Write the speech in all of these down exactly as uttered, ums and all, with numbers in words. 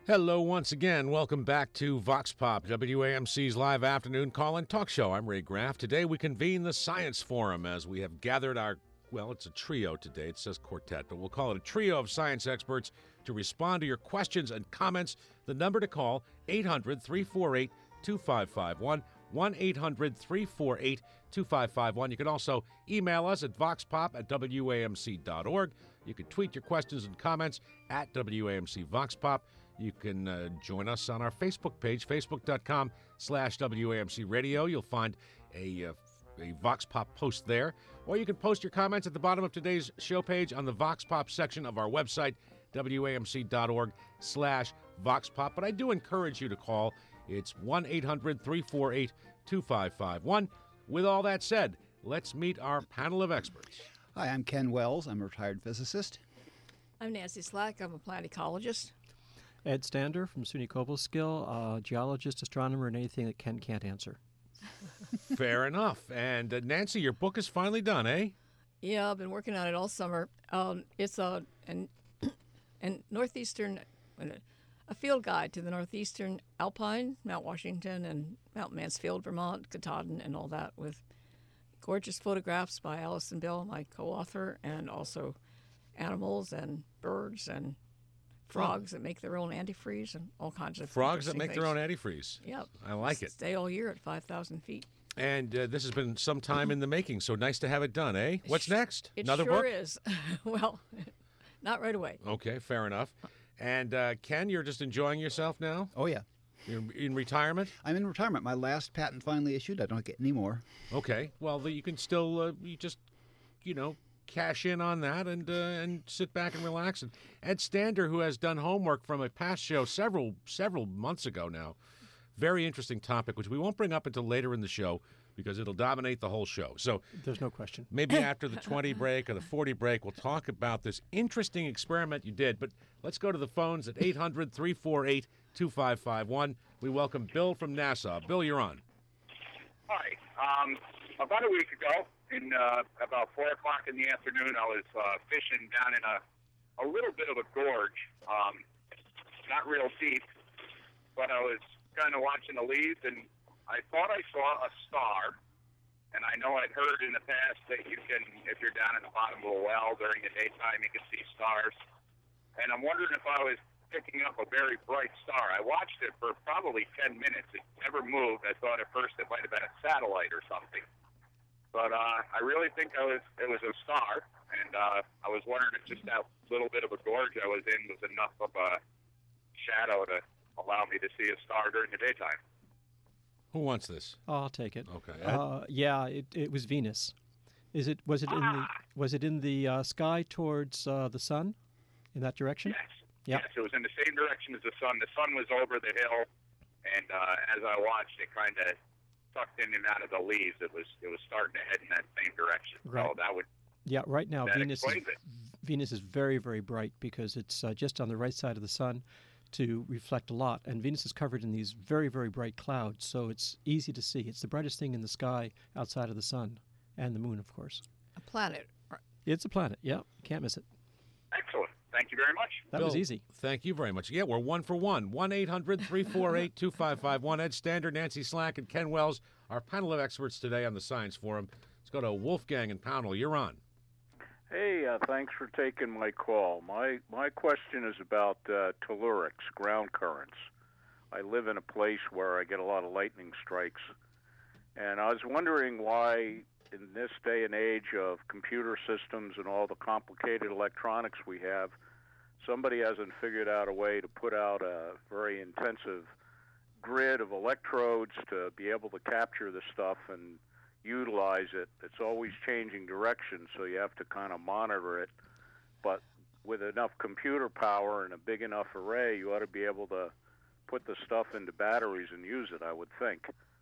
Hello once again. Welcome back to Vox Pop, W A M C's live afternoon call-in talk show. I'm Ray Graff. Today we convene the Science Forum as we have gathered our, well, it's a trio today. It says quartet, but we'll call it a trio of science experts to respond to your questions and comments. The number to call, eight hundred, three four eight, two five five one, one eight hundred, three four eight, two five five one. You can also email us at voxpop at W A M C dot org. You can tweet your questions and comments at W A M C VoxPop. You can uh, join us on our Facebook page, facebook.com slash WAMC Radio. You'll find a, uh, a Vox Pop post there. Or you can post your comments at the bottom of today's show page on the Vox Pop section of our website, WAMC.org slash Vox Pop. But I do encourage you to call. It's one eight hundred, three four eight, two five five one. With all that said, let's meet our panel of experts. Hi, I'm Ken Wells. I'm a retired physicist. I'm Nancy Slack. I'm a plant ecologist. Ed Stander from SUNY Cobleskill, uh, geologist, astronomer, and anything that Ken can't answer. Fair enough. And uh, Nancy, your book is finally done, eh? Yeah, I've been working on it all summer. Um, it's a an, an northeastern, a field guide to the northeastern Alpine, Mount Washington, and Mount Mansfield, Vermont, Katahdin, and all that, with gorgeous photographs by Allison Bill, my co-author, and also animals and birds and frogs that make their own antifreeze and all kinds of Frogs that make things. their own antifreeze. Yep. I like it. Stay all year at five thousand feet. And uh, this has been some time in the making, so nice to have it done, eh? What's next? It Another sure book? is. Well, not right away. Okay, fair enough. And uh, Ken, you're just enjoying yourself now? Oh, yeah. You're in retirement? I'm in retirement. My last patent finally issued. I don't get any more. Okay. Well, the, you can still, uh, you just, you know, cash in on that and uh, and sit back and relax. And Ed Stander, who has done homework from a past show several several months ago now, very interesting topic, which we won't bring up until later in the show because it'll dominate the whole show. So There's no question. maybe after the twenty break or the forty break, we'll talk about this interesting experiment you did. But let's go to the phones at eight hundred, three four eight, two five five one. We welcome Bill from Nassau. Bill, you're on. Hi. Um, about a week ago, in uh, about four o'clock in the afternoon, I was uh, fishing down in a, a little bit of a gorge, um, not real deep, but I was kind of watching the leaves, and I thought I saw a star. And I know I'd heard in the past that you can, if you're down in the bottom of a well during the daytime, you can see stars. And I'm wondering if I was picking up a very bright star. I watched it for probably ten minutes. It never moved. I thought at first it might have been a satellite or something. But uh, I really think I was it was a star, and uh, I was wondering if just that little bit of a gorge I was in was enough of a shadow to allow me to see a star during the daytime. Who wants this? Oh, I'll take it. Okay. Uh, yeah, it, it was Venus. Is it? Was it in the? Was it in the uh, sky towards uh, the sun, in that direction? Yes. Yep. Yes, it was in the same direction as the sun. The sun was over the hill, and uh, as I watched, it kind of sucked in and out of the leaves. It was it was starting to head in that same direction. Right. So that would Yeah. Right now, that Venus is, explains it. Venus is very, very bright because it's uh, just on the right side of the sun to reflect a lot, and Venus is covered in these very, very bright clouds, so it's easy to see. It's the brightest thing in the sky outside of the sun and the moon, of course. A planet. It's a planet. Yeah, can't miss it. Excellent. Thank you very much. That Bill, was easy. Thank you very much. Yeah, we're one for one. one eight hundred, three four eight, two five five one. Ed Stander, Nancy Slack, and Ken Wells, our panel of experts today on the Science Forum. Let's go to Wolfgang and Pownell. You're on. Hey, uh, thanks for taking my call. My my question is about uh, tellurics, ground currents. I live in a place where I get a lot of lightning strikes, and I was wondering why, in this day and age of computer systems and all the complicated electronics we have, somebody hasn't figured out a way to put out a very intensive grid of electrodes to be able to capture the stuff and utilize it. It's always changing direction, so you have to kind of monitor it. But with enough computer power and a big enough array, you ought to be able to put the stuff into batteries and use it, I would think.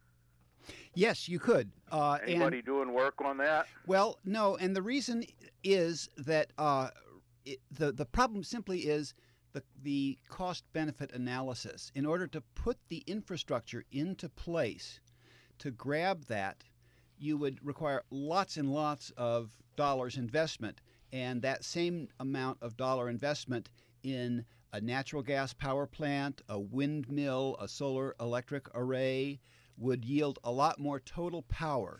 Yes, you could. Uh, Anybody and, doing work on that? Well, no, and the reason is that uh, it, the the problem simply is the the cost-benefit analysis. In order to put the infrastructure into place to grab that, you would require lots and lots of dollars investment, and that same amount of dollar investment in a natural gas power plant, a windmill, a solar electric array would yield a lot more total power.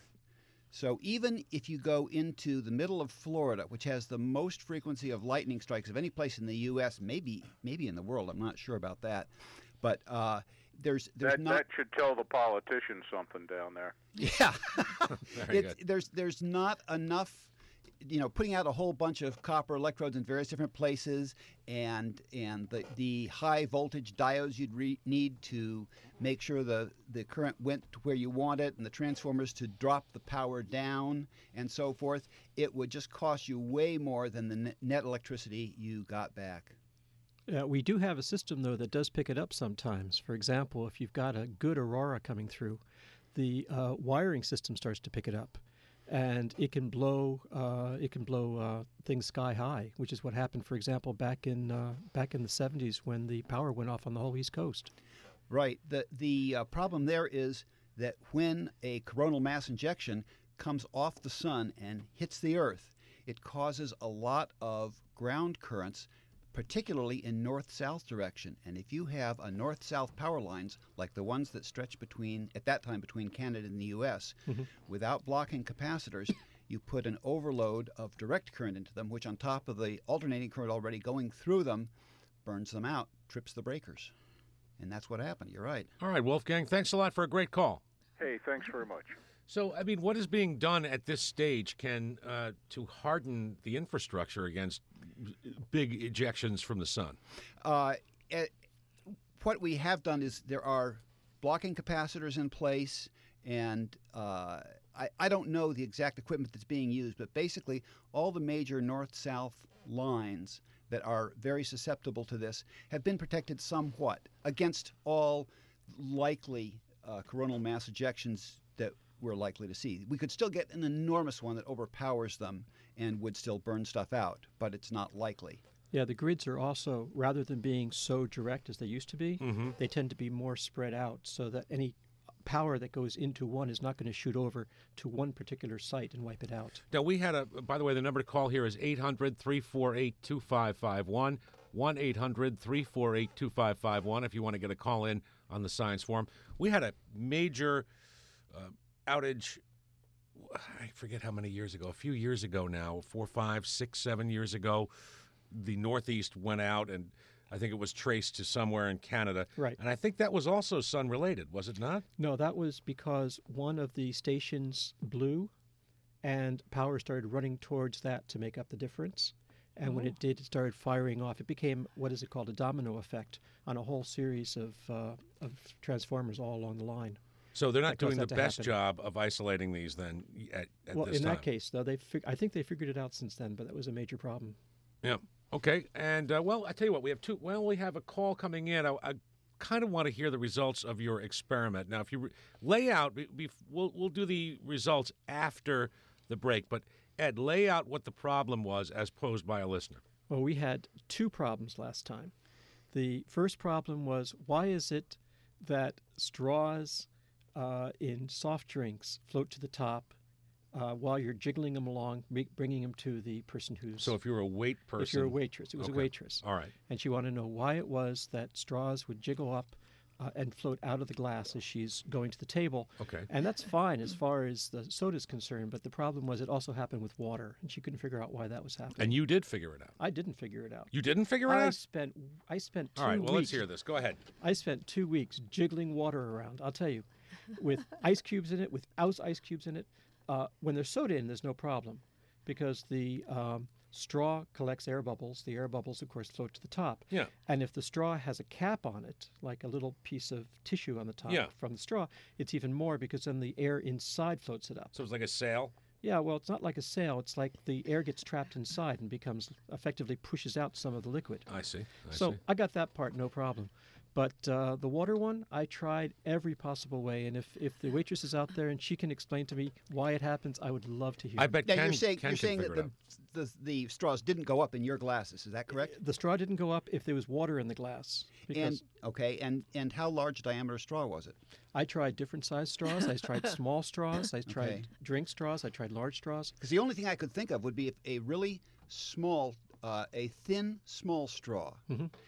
So even if you go into the middle of Florida, which has the most frequency of lightning strikes of any place in the U S, maybe maybe in the world, I'm not sure about that, but uh, there's there's That, not. that should tell the politicians something down there. Yeah, Very it's, good. there's there's not enough. You know, putting out a whole bunch of copper electrodes in various different places, and and the the high voltage diodes you'd re- need to make sure the the current went to where you want it, and the transformers to drop the power down, and so forth. It would just cost you way more than the net, net electricity you got back. Uh, we do have a system, though, that does pick it up sometimes. For example, if you've got a good aurora coming through, the uh, wiring system starts to pick it up. And it can blow, uh, it can blow uh, things sky high, which is what happened, for example, back in uh, back in the seventies when the power went off on the whole East Coast. Right. The the uh, problem there is that when a coronal mass injection comes off the sun and hits the Earth, it causes a lot of ground currents, particularly in north-south direction. And if you have a north-south power lines like the ones that stretch between, at that time, between Canada and the U S, Mm-hmm. without blocking capacitors, you put an overload of direct current into them, which on top of the alternating current already going through them, burns them out, trips the breakers. And that's what happened. You're right. All right, Wolfgang, thanks a lot for a great call. Hey, thanks very much. So, I mean, what is being done at this stage can uh, to harden the infrastructure against big ejections from the sun? Uh, eh, what we have done is there are blocking capacitors in place, and uh, I, I don't know the exact equipment that's being used, but basically all the major north-south lines that are very susceptible to this have been protected somewhat against all likely uh, coronal mass ejections that we're likely to see. We could still get an enormous one that overpowers them and would still burn stuff out, but it's not likely. Yeah, the grids are also, rather than being so direct as they used to be, Mm-hmm. they tend to be more spread out so that any power that goes into one is not going to shoot over to one particular site and wipe it out. Now, we had a, by the way, the number to call here is eight hundred, three four eight, two five five one, one eight hundred, three four eight, two five five one if you want to get a call in on the Science Forum. We had a major uh, outage, I forget how many years ago, a few years ago now, four, five, six, seven years ago. The Northeast went out, and I think it was traced to somewhere in Canada. Right. And I think that was also sun-related, was it not? No, that was because one of the stations blew and power started running towards that to make up the difference. And when it did, it started firing off. It became, what is it called, a domino effect on a whole series of, uh, of transformers all along the line. So they're not That caused doing the that to best happen. job of isolating these then at, at well, this in time. that case, though, they fig- I think they figured it out since then, but that was a major problem. Yeah. Okay. And, uh, well, I tell you what, we have two. Well, we have a call coming in. I, I kind of want to hear the results of your experiment. Now, if you re- lay out, be, be, we'll, we'll do the results after the break. But, Ed, lay out what the problem was as posed by a listener. Well, we had two problems last time. The first problem was, why is it that straws uh, in soft drinks float to the top uh, while you're jiggling them along, make, bringing them to the person who's... So if you're a wait person. If you're a waitress. It was Okay. a waitress. All right. And she wanted to know why it was that straws would jiggle up uh, and float out of the glass as she's going to the table. Okay. And that's fine as far as the soda's concerned, but the problem was it also happened with water, and she couldn't figure out why that was happening. And you did figure it out. I didn't figure it out. You didn't figure it I out? spent I spent two All right. Well, let's weeks. hear this. Go ahead. I spent two weeks jiggling water around. I'll tell you, with ice cubes in it, without ice cubes in it. Uh, when there's soda in, there's no problem, because the um, straw collects air bubbles. The air bubbles, of course, float to the top. Yeah. And if the straw has a cap on it, like a little piece of tissue on the top Yeah. from the straw, it's even more, because then the air inside floats it up. So it's like a sail? Yeah, well, it's not like a sail. It's like the air gets trapped inside and becomes effectively pushes out some of the liquid. I see. I so see. I got that part, no problem. But uh, the water one, I tried every possible way. And if, if the waitress is out there and she can explain to me why it happens, I would love to hear. I bet Now Ken, you're saying Ken you're can saying figure that it the, out. the the straws didn't go up in your glasses. Is that correct? The straw didn't go up if there was water in the glass. Because And okay, and and how large diameter straw was it? I tried different size straws. I tried small straws. I tried Okay. drink straws. I tried large straws. Because the only thing I could think of would be if a really small, uh, a thin, small straw Mhm.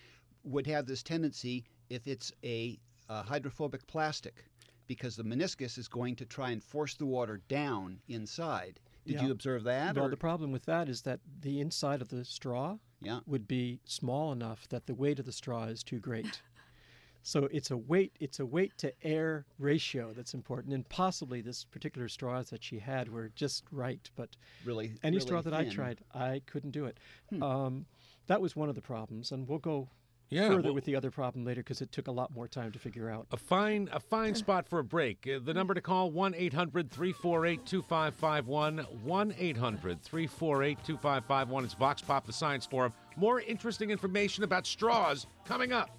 would have this tendency if it's a, a hydrophobic plastic, because the meniscus is going to try and force the water down inside. Did Yeah. you observe that? Well, or- the problem with that is that the inside of the straw Yeah. would be small enough that the weight of the straw is too great. So it's a weight it's a weight to air ratio that's important, and possibly this particular straws that she had were just right. But really, any really straw that I thin. tried, I couldn't do it. Hmm. Um, that was one of the problems, and we'll go Yeah, further well- with the other problem later because it took a lot more time to figure out. A fine, a fine spot for a break. Uh, the number to call one eight hundred three four eight two five five one. one eight hundred three four eight two five five one. It's Vox Pop, the Science Forum. More interesting information about straws coming up.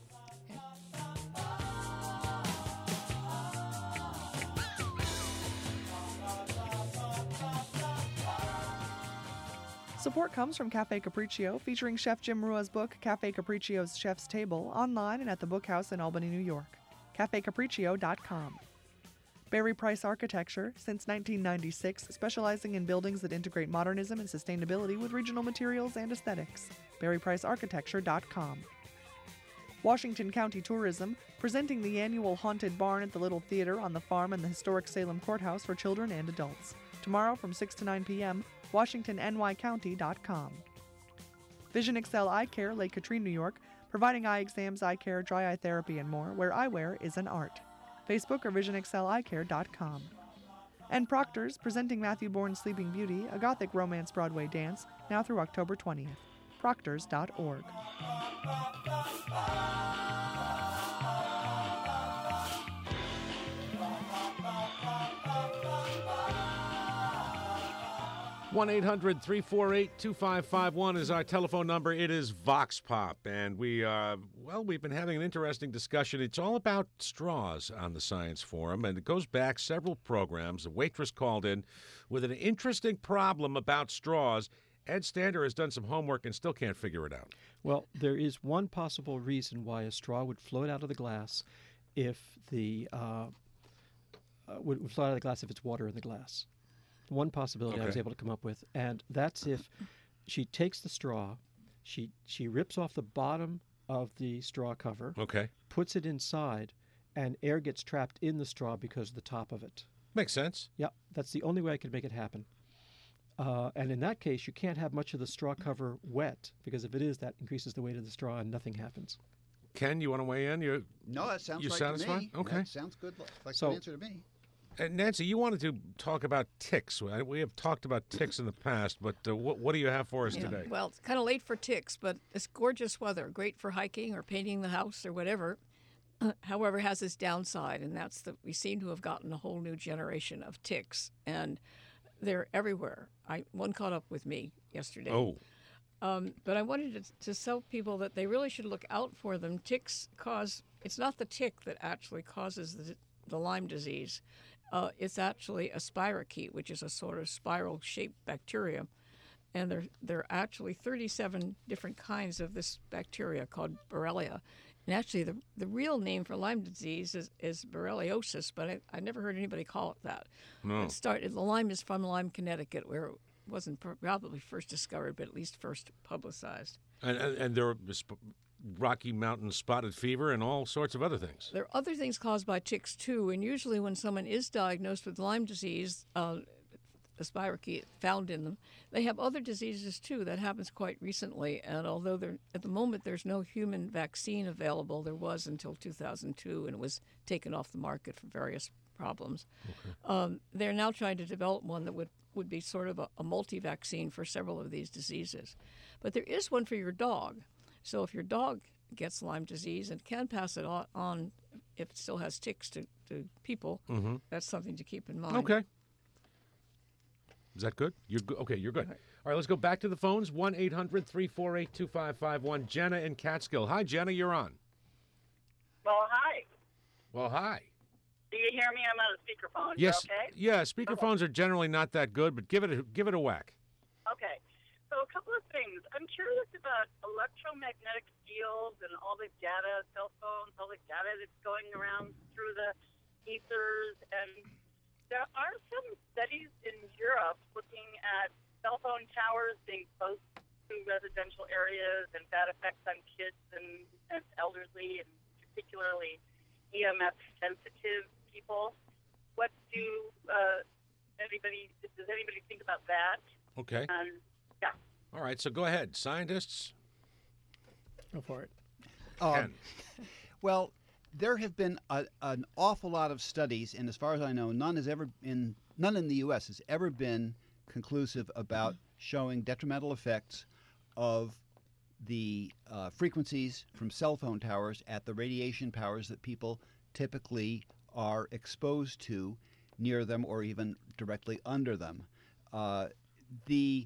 Support comes from Cafe Capriccio, featuring Chef Jim Rua's book, Cafe Capriccio's Chef's Table, online and at the Bookhouse in Albany, New York. cafe capriccio dot com. Barry Price Architecture, since nineteen ninety-six, specializing in buildings that integrate modernism and sustainability with regional materials and aesthetics. barry price architecture dot com. Washington County Tourism, presenting the annual Haunted Barn at the Little Theater on the Farm and the historic Salem Courthouse for children and adults. Tomorrow from six to nine p.m., washington n y county dot com. Vision Excel Eye Care, Lake Katrine, New York, providing eye exams, eye care, dry eye therapy, and more, where eyewear is an art. Facebook or vision excel eye care dot com. And Proctor's, presenting Matthew Bourne's Sleeping Beauty, a gothic romance Broadway dance, now through October twentieth. proctors dot org. one eight hundred three four eight two five five one is our telephone number. It is Vox Pop. And we, uh, well, we've been having an interesting discussion. It's all about straws on the Science Forum, and it goes back several programs. A waitress called in with an interesting problem about straws. Ed Stander has done some homework and still can't figure it out. Well, there is one possible reason why a straw would float out of the glass if the uh, uh, would, would float out of the glass if it's water in the glass. One possibility I was Okay. able to come up with, and that's if she takes the straw, she she rips off the bottom of the straw cover, Okay. puts it inside, and air gets trapped in the straw because of the top of it. Makes sense. Yeah, that's the only way I could make it happen. Uh, and in that case, you can't have much of the straw cover wet, because if it is, that increases the weight of the straw and nothing happens. Ken, you want to weigh in? You, No, that sounds You right satisfied? to me. Okay. That sounds good. Like So- an answer to me. and Nancy, you wanted to talk about ticks. We we have talked about ticks in the past, but uh, what, what do you have for us Yeah, today? Well, it's kind of late for ticks, but it's gorgeous weather, great for hiking or painting the house or whatever. However, has its downside, and that's that we seem to have gotten a whole new generation of ticks, and they're everywhere. I one caught up with me yesterday. Oh, Um, but I wanted to, to tell people that they really should look out for them. Ticks cause, it's not the tick that actually causes the, the Lyme disease. Uh, it's actually a spirochete, which is a sort of spiral-shaped bacteria. And there, there are actually thirty-seven different kinds of this bacteria called Borrelia. And actually, the, the real name for Lyme disease is, is Borreliosis, but I, I never heard anybody call it that. no. It started, the Lyme is from Lyme, Connecticut, where it wasn't pr- probably first discovered, but at least first publicized. And, and, and there are sp- Rocky Mountain spotted fever and all sorts of other things. There are other things caused by ticks, too, and usually when someone is diagnosed with Lyme disease, uh, the spirochete found in them, they have other diseases, too. That happens quite recently, and although there, at the moment there's no human vaccine available, there was until two thousand two, and it was taken off the market for various problems. Um, they're now trying to develop one that would, would be sort of a, a multi-vaccine for several of these diseases. But there is one for your dog. So if your dog gets Lyme disease and can pass it on, on if it still has ticks to, to people, Mm-hmm. that's something to keep in mind. Okay. Is that good? You're good. Okay, you're good. Okay. All right, let's go back to the phones. one eight hundred three four eight two five five one. Jenna in Catskill. Hi, Jenna, you're on. Well, hi. Well, hi. Do you hear me? I'm on a speakerphone. Yes. Okay. Yeah, speakerphones are generally not that good, but give it a, give it a whack. Okay. So a couple of things. I'm curious about electromagnetic fields and all the data, cell phones, all the data that's going around through the ethers. And there are some studies in Europe looking at cell phone towers being close through residential areas and bad effects on kids and, and elderly, and particularly E M F sensitive people. What do uh, anybody? Does anybody think about that? Okay. Um, yeah. All right. So go ahead, scientists. Go for it. Um, Ken. well, there have been a, an awful lot of studies, and as far as I know, none has ever in none in the U S has ever been conclusive about showing detrimental effects of the uh, frequencies from cell phone towers at the radiation powers that people typically are exposed to near them or even directly under them. Uh, the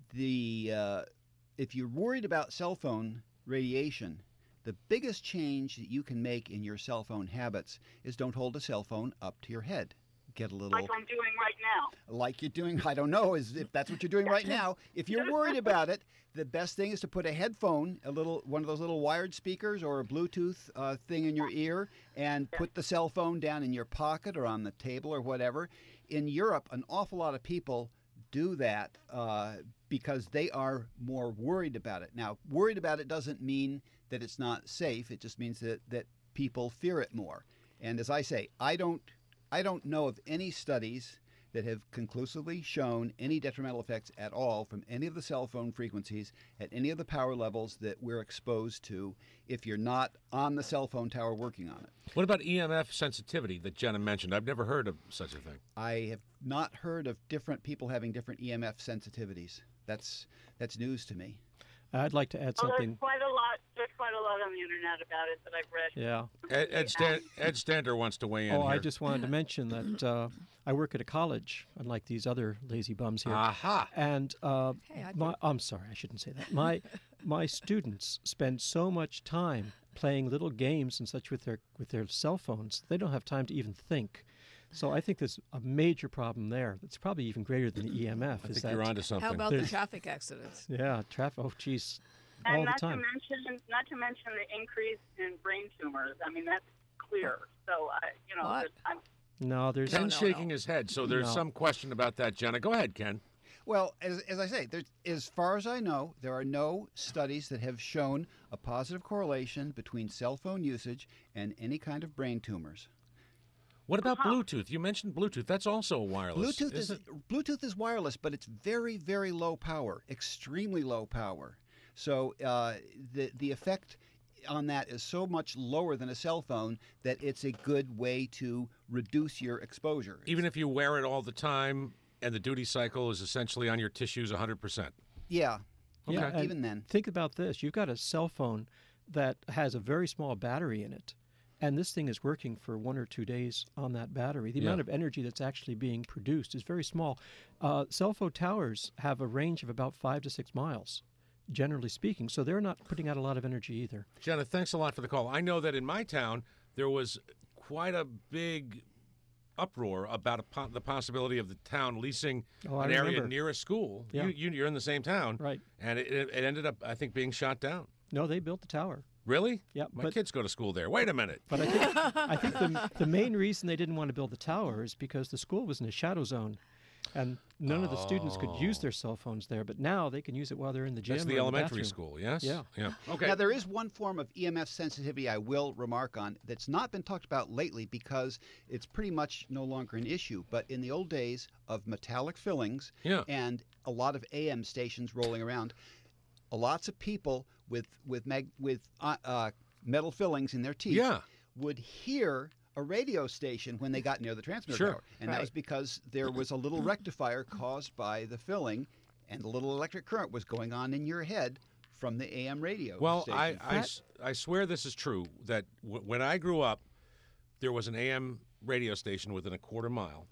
the uh, if you're worried about cell phone radiation, the biggest change that you can make in your cell phone habits is don't hold a cell phone up to your head. Get a little Like I'm doing right now. like you're doing. I don't know is if that's what you're doing right now. If you're worried about it, the best thing is to put a headphone, a little one of those little wired speakers or a Bluetooth uh, thing in your ear, and put the cell phone down in your pocket or on the table or whatever. In Europe, an awful lot of people do that uh, because they are more worried about it. Now, worried about it doesn't mean that it's not safe. It just means that that people fear it more. And as I say, I don't. I don't know of any studies that have conclusively shown any detrimental effects at all from any of the cell phone frequencies at any of the power levels that we're exposed to if you're not on the cell phone tower working on it. What about E M F sensitivity that Jenna mentioned? I've never heard of such a thing. I have not heard of different people having different E M F sensitivities. That's that's news to me. I'd like to add Oh, something. there's quite a lot. There's quite a lot on the internet about it that I've read. Yeah. Ed, Ed, Stan, Ed Stander wants to weigh in Oh, here. I just wanted to mention that uh, I work at a college, unlike these other lazy bums here. Aha. And uh, Hey, I my, I'm sorry, I shouldn't say that. My my students spend so much time playing little games and such with their with their cell phones. They don't have time to even think. So I think there's a major problem there. That's probably even greater than the E M F. I is think that, you're onto something. How about the There's- traffic accidents? Yeah, traffic. Oh, geez, And all the not to time. mention, not to mention the increase in brain tumors. I mean, that's clear. So, I, you know, What? there's- I'm, No, there's Ken's no, shaking no. his head, so there's No. some question about that, Jenna. Go ahead, Ken. Well, as, as I say, there's, as far as I know, there are no studies that have shown a positive correlation between cell phone usage and any kind of brain tumors. What about Bluetooth? You mentioned Bluetooth. That's also a wireless. Bluetooth is isn't- Bluetooth is wireless, but it's very, very low power, extremely low power. So uh, the the effect on that is so much lower than a cell phone that it's a good way to reduce your exposure. Even if you wear it all the time and the duty cycle is essentially on your tissues one hundred percent. Yeah. Yeah, Okay. and Even then. Think about this. You've got a cell phone that has a very small battery in it, and this thing is working for one or two days on that battery. The Yeah. amount of energy that's actually being produced is very small. Uh, cell phone towers have a range of about five to six miles, generally speaking, so they're not putting out a lot of energy either. Jenna, thanks a lot for the call. I know that in my town there was quite a big uproar about a po- the possibility of the town leasing Oh, I an area remember. near a school. Yeah. You, you, you're in the same town, Right. and it, it it ended up, I think, being shot down. No, they built the tower. Really? Yeah, My but- kids go to school there. Wait a minute. But I think, I think the, the main reason they didn't want to build the tower is because the school was in a shadow zone, and none of the students could use their cell phones there. But now they can use it while they're in the gym. That's or the in elementary bathroom. school, yes? Yeah. Yeah. Okay. Now, there is one form of E M F sensitivity I will remark on that's not been talked about lately because it's pretty much no longer an issue. But in the old days of metallic fillings Yeah. and a lot of A M stations rolling around, lots of people with with mag, with uh, uh, metal fillings in their teeth Yeah. would hear a radio station when they got near the transmitter Sure. tower, and that Right. was because there was a little rectifier caused by the filling, and a little electric current was going on in your head from the A M radio. Well, station. I, I, s- I swear this is true, that w- when I grew up, there was an A M radio station within a quarter mile,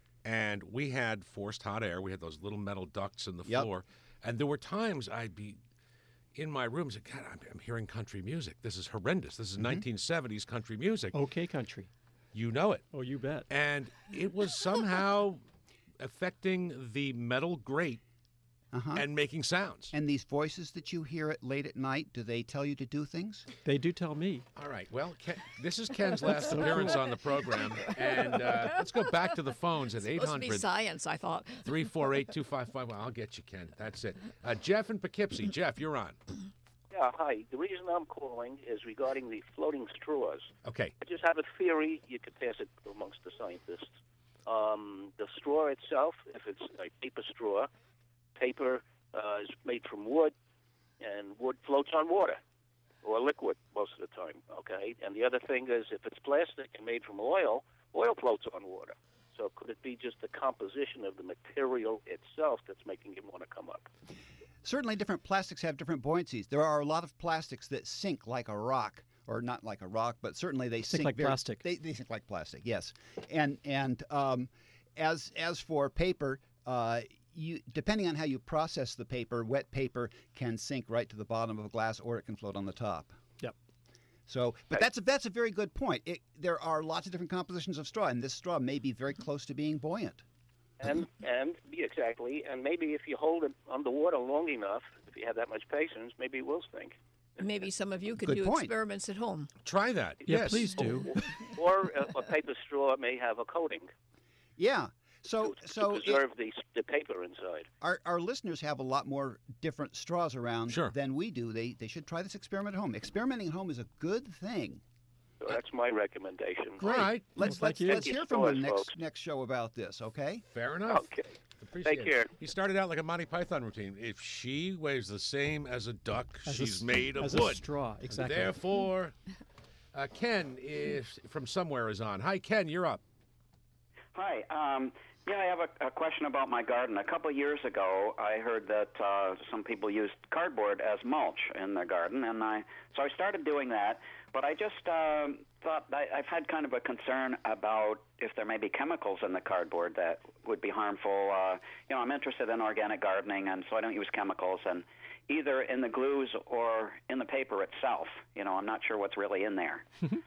and we had forced hot air. We had those little metal ducts in the Yep. floor, and there were times I'd be in my room saying, God, I'm, I'm hearing country music. This is horrendous. This is Mm-hmm. nineteen seventies country music. Okay, country. You know it. Oh, you bet. And it was somehow affecting the metal grate Uh-huh. and making sounds. And these voices that you hear at late at night, do they tell you to do things? They do tell me. All right. Well, Ken, this is Ken's last appearance on the program, and uh, let's go back to the phones at eight Supposed to be hundred, science, I thought. three four eight, two five five. Well, I'll get you, Ken. That's it. Uh, Jeff in Poughkeepsie. Jeff, you're on. Yeah, hi. The reason I'm calling is regarding the floating straws. Okay. I just have a theory. You could pass it amongst the scientists. Um, the straw itself, if it's a paper straw, paper uh, is made from wood, and wood floats on water or liquid most of the time, okay? And the other thing is if it's plastic and made from oil, oil floats on water. So could it be just the composition of the material itself that's making it want to come up? Certainly different plastics have different buoyancies. There are a lot of plastics that sink like a rock, or not like a rock, but certainly they Sink sink like very, plastic. They, they sink like plastic, yes. And and um, as as for paper, uh, you depending on how you process the paper, wet paper can sink right to the bottom of a glass, or it can float on the top. Yep. So, but that's a, that's a very good point. It, there are lots of different compositions of straw, and this straw may be very close to being buoyant. And and yeah, exactly, and maybe if you hold it underwater long enough, if you have that much patience, maybe it will stink. Maybe some of you could Good do point. experiments at home. Try that. Yeah, yes. please do. Or a, a paper straw may have a coating Yeah. So to, so to it- preserve the the paper inside. our our listeners have a lot more different straws around Sure. than we do. They they should try this experiment at home. Experimenting at home is a good thing. So that's my recommendation. All right. Let's Well, let's thank you. let's Thank you hear so from him much, next folks. next show about this. Okay. Fair enough. Okay. Appreciate Take it. care. He started out like a Monty Python routine. If she weighs the same as a duck, As a she's s- made of as wood. a straw, exactly. Therefore, uh, Ken is from somewhere is on. Hi, Ken. You're up. Hi. Um, yeah, I have a, a question about my garden. A couple of years ago, I heard that uh, some people used cardboard as mulch in their garden, and I so I started doing that. But I just um, thought I, I've had kind of a concern about if there may be chemicals in the cardboard that would be harmful. Uh, you know, I'm interested in organic gardening, and so I don't use chemicals, and either in the glues or in the paper itself. You know, I'm not sure what's really in there.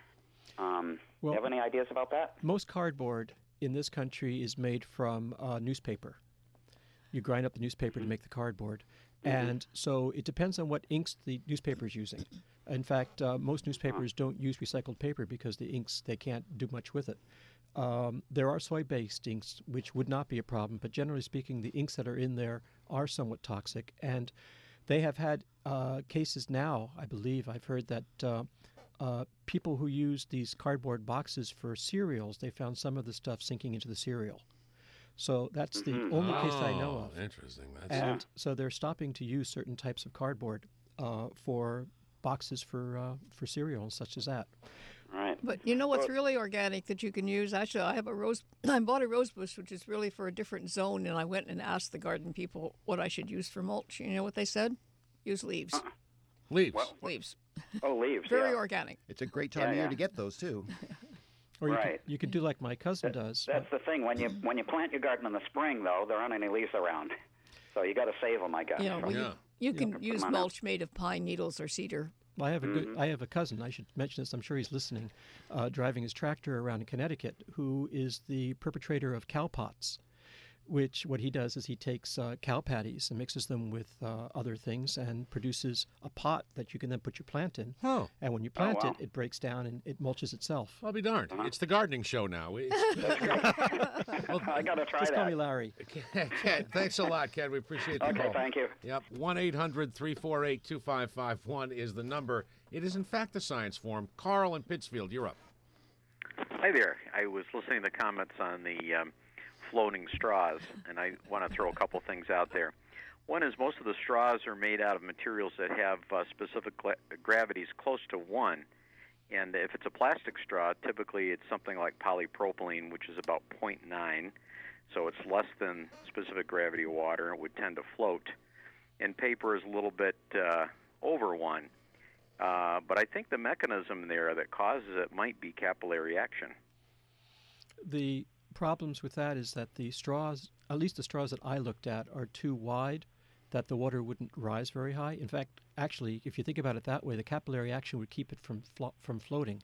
um, Well- do you have any ideas about that? Most cardboard in this country is made from uh, newspaper. You grind up the newspaper to make the cardboard. And so it depends on what inks the newspaper is using. In fact, uh, most newspapers don't use recycled paper because the inks, they can't do much with it. Um, there are soy-based inks, which would not be a problem, but generally speaking, the inks that are in there are somewhat toxic. And they have had uh, cases now, I believe, I've heard that uh, uh, people who use these cardboard boxes for cereals, they found some of the stuff sinking into the cereal. So that's the only case I know Oh, of. interesting. That's And so they're stopping to use certain types of cardboard uh, for boxes for uh, for cereal and such as that. Right. But you know what's really organic that you can use? Actually, I have a rose. I bought a rose bush, which is really for a different zone, and I went and asked the garden people what I should use for mulch. You know what they said? Use leaves. leaves. Well, Leaves. Oh, leaves. Very yeah. organic. It's a great time Yeah, of year yeah. to get those too. Or you, Right. could, you could do like my cousin does. That's the thing. When you when you plant your garden in the spring, though, there aren't any leaves around, so you got to save them, I guess. You know, well, Yeah. you, you can Put use them on mulch made of pine needles or cedar. Well, I have a good. Mm-hmm. I have a cousin. I should mention this. I'm sure he's listening. Uh, driving his tractor around in Connecticut, who is the perpetrator of cow pots. Which what he does is he takes uh, cow patties and mixes them with uh, other things and produces a pot that you can then put your plant in. Oh, And when you plant wow. it, it breaks down and it mulches itself. I'll be darned. Uh-huh. It's the gardening show now. It's, I got to try Just that. call me Larry. Ken, Ken, thanks a lot, Ken. We appreciate the Okay, call. thank you. Yep, one eight hundred three four eight two five five one is the number. It is, in fact, the Science Forum. Carl in Pittsfield, you're up. Hi there. I was listening to the comments on the um, floating straws, and I want to throw a couple things out there. One is most of the straws are made out of materials that have uh, specific gra- gravities close to one. And if it's a plastic straw, typically it's something like polypropylene, which is about zero point nine. So it's less than specific gravity of water, and it would tend to float. And paper is a little bit uh, over one. Uh, but I think the mechanism there that causes it might be capillary action. The problems with that is that the straws, at least the straws that I looked at, are too wide that the water wouldn't rise very high. In fact, actually, if you think about it that way, the capillary action would keep it from flo- from floating,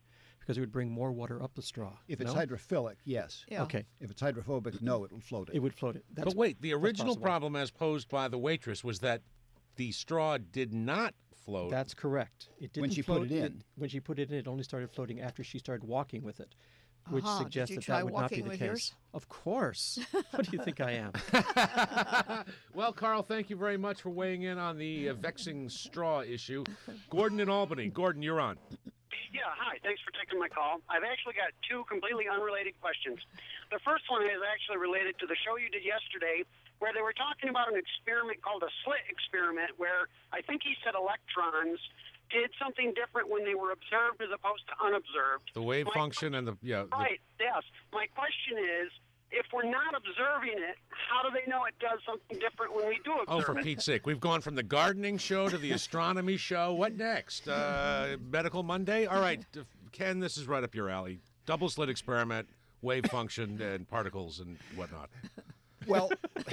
because it would bring more water up the straw. If it's no? hydrophilic, yes. Yeah. Okay. If it's hydrophobic, no, it will float it. It would float it. That's, But wait, the that's original possible. problem as posed by the waitress was that the straw did not float. That's correct. It didn't When she float, put it in. when she put it in, it only started floating after she started walking with it, which Aha. Did suggests you that try that would not be walking the with case. yours? Of course. What do you think I am? Well, Carl, thank you very much for weighing in on the uh, vexing straw issue. Gordon in Albany. Gordon, you're on. Yeah, hi. Thanks for taking my call. I've actually got two completely unrelated questions. The first one is actually related to the show you did yesterday, where they were talking about an experiment called a slit experiment, where I think he said electrons did something different when they were observed as opposed to unobserved. The wave My- function and the yeah. the- Right, yes. My question is, if we're not observing it, how do they know it does something different when we do observe Oh, for it? Pete's sake. We've gone from the gardening show to the astronomy show. What next? Uh, Medical Monday? All right, uh, Ken, this is right up your alley. Double slit experiment, wave function, and particles and whatnot. Well,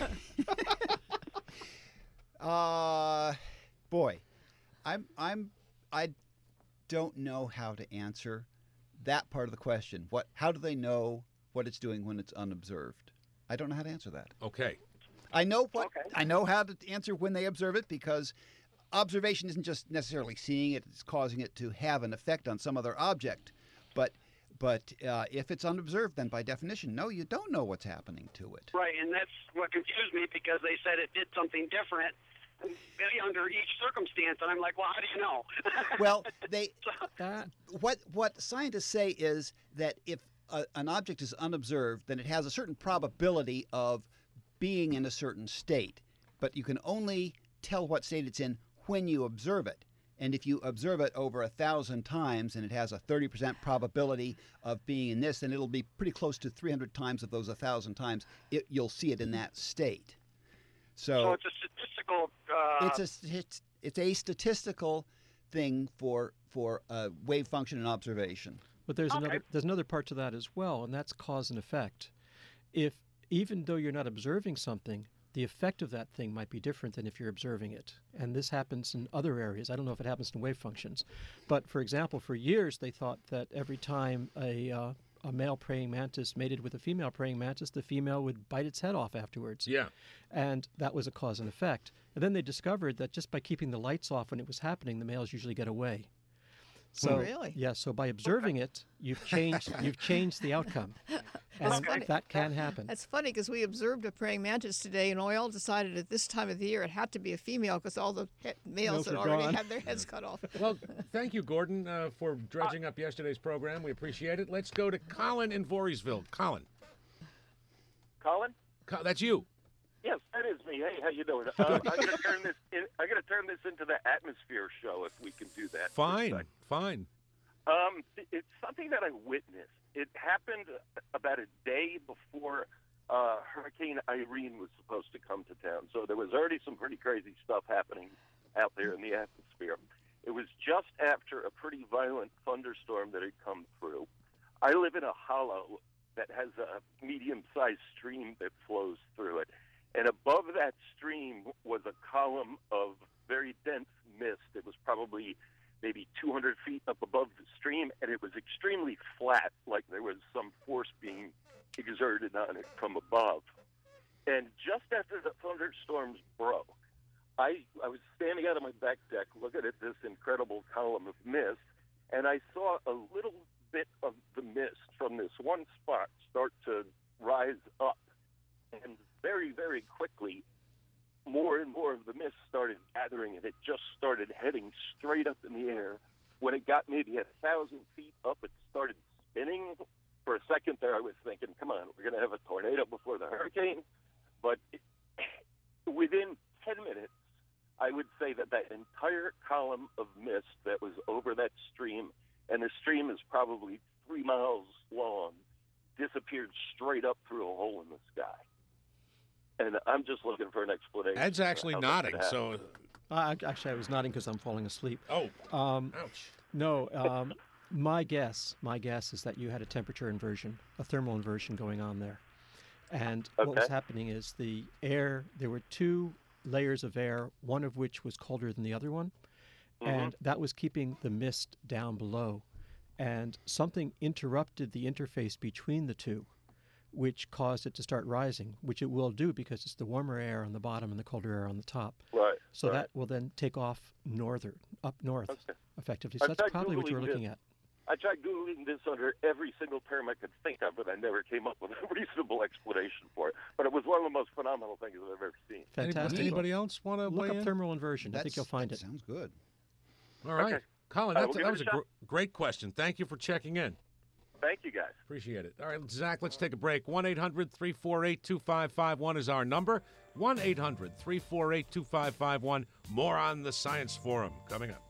uh, boy, I'm I'm I don't know how to answer that part of the question. What? How do they know what it's doing when it's unobserved? I don't know how to answer that. Okay. I know what Okay. I know how to answer when they observe it, because observation isn't just necessarily seeing it; it's causing it to have an effect on some other object. But but uh, if it's unobserved, then by definition, no, you don't know what's happening to it. Right, and that's what confused me because they said it did something different under each circumstance, and I'm like, well, how do you know? Well, they That what what scientists say is that if a, an object is unobserved, then it has a certain probability of being in a certain state, but you can only tell what state it's in when you observe it. And if you observe it over a thousand times and it has a thirty percent probability of being in this, then it'll be pretty close to three hundred times of those a thousand times. It, you'll see it in that state. So, So it's a statistical. Uh, it's a it's, it's a statistical thing for for uh, wave function and observation. But there's Okay. another there's another part to that as well, and that's cause and effect. If even though you're not observing something, the effect of that thing might be different than if you're observing it. And this happens in other areas. I don't know if it happens in wave functions. But for example, for years they thought that every time a uh, a male praying mantis mated with a female praying mantis, the female would bite its head off afterwards. Yeah. And that was a cause and effect. And then they discovered that just by keeping the lights off when it was happening, the males usually get away. So Really? yeah, so by observing it, you've changed you've changed the outcome. And Okay. that can happen. That's funny because we observed a praying mantis today, and we all decided at this time of the year it had to be a female because all the he- males Males had are already gone. had their heads cut off. Well, thank you, Gordon, uh, for dredging up yesterday's program. We appreciate it. Let's go to Colin in Voorheesville. Colin. Colin? Co- that's you. Yes, that is me. Hey, how you doing? Uh, I'm going to turn this. In, I'm going to turn this into the atmosphere show if we can do that. for a Fine. sec. Fine. Um, it's something that I witnessed. It happened about a day before uh, Hurricane Irene was supposed to come to town. So there was already some pretty crazy stuff happening out there in the atmosphere. It was just after a pretty violent thunderstorm that had come through. I live in a hollow that has a medium-sized stream that flows through it. And above that stream was a column of very dense mist. It was probably maybe two hundred feet up above the stream, and it was extremely flat, like there was some force being exerted on it from above. And just after the thunderstorms broke, I, I was standing out on my back deck looking at this incredible column of mist, and I saw a little bit of the mist from this one spot start to rise up. And very, very quickly, more and more of the mist started gathering, and it just started heading straight up in the air. When it got maybe a thousand feet up, it started spinning. For a second there, I was thinking, come on, we're going to have a tornado before the hurricane. But it, within ten minutes, I would say that that entire column of mist that was over that stream, and the stream is probably three miles long, disappeared straight up through a hole in the sky. And I'm just looking for an explanation. Ed's actually for how that nodding, could happen. so. Uh, actually, I was nodding because I'm falling asleep. Oh, Um, ouch. no, um, my guess, my guess is that you had a temperature inversion, a thermal inversion going on there. And what was Okay. happening is the air, there were two layers of air, one of which was colder than the other one, Mhm. and that was keeping the mist down below. and something interrupted the interface between the two, which caused it to start rising, which it will do because it's the warmer air on the bottom and the colder air on the top. Right. So right. that will then take off northern, up north, Okay. effectively. I So that's tried probably what you're Googling looking this. at. I tried Googling this under every single term I could think of, but I never came up with a reasonable explanation for it. But it was one of the most phenomenal things I've ever seen. Fantastic. Anybody else want to Look weigh up in? thermal inversion. I think That's- you'll find that it. Sounds good. All right. Okay. Colin, Uh, that's, we'll give that it was a a shot. gr- great question. Thank you for checking in. Thank you, guys. Appreciate it. All right, Zach, let's take a break. one eight hundred three four eight two five five one is our number. one eight hundred three four eight two five five one. More on the Science Forum coming up.